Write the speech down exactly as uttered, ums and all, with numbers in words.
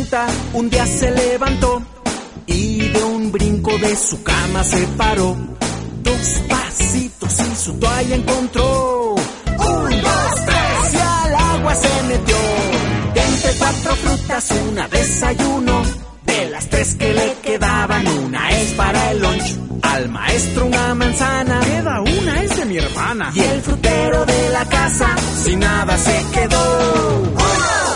Cenicienta un día se levantó y de un brinco de su cama se paró. Dos pasitos y su toalla encontró. Un, dos, tres y al agua se metió. De entre cuatro frutas una desayuno. De las tres que le quedaban, una es para el lunch. Al maestro una manzana. Queda una, es de mi hermana. Y el frutero de la casa sin nada se quedó. ¡Uno!